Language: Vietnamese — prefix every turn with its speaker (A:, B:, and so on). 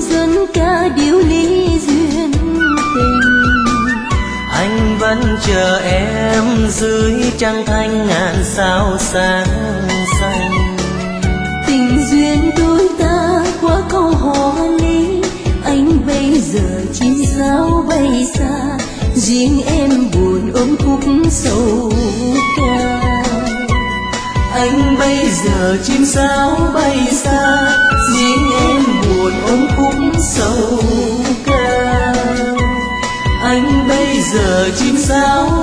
A: dân ca điệu ly duyên tình.
B: Anh vẫn chờ em dưới trăng thanh ngàn sao sáng xanh.
A: Tình duyên đôi ta qua câu hò ly, anh bây giờ chim sao bay xa, riêng em buồn ôm khúc sầu ca.
B: Anh bây giờ chim sao bay xa, riêng em buồn ôm khúc sầu ca. Anh bây giờ chim sao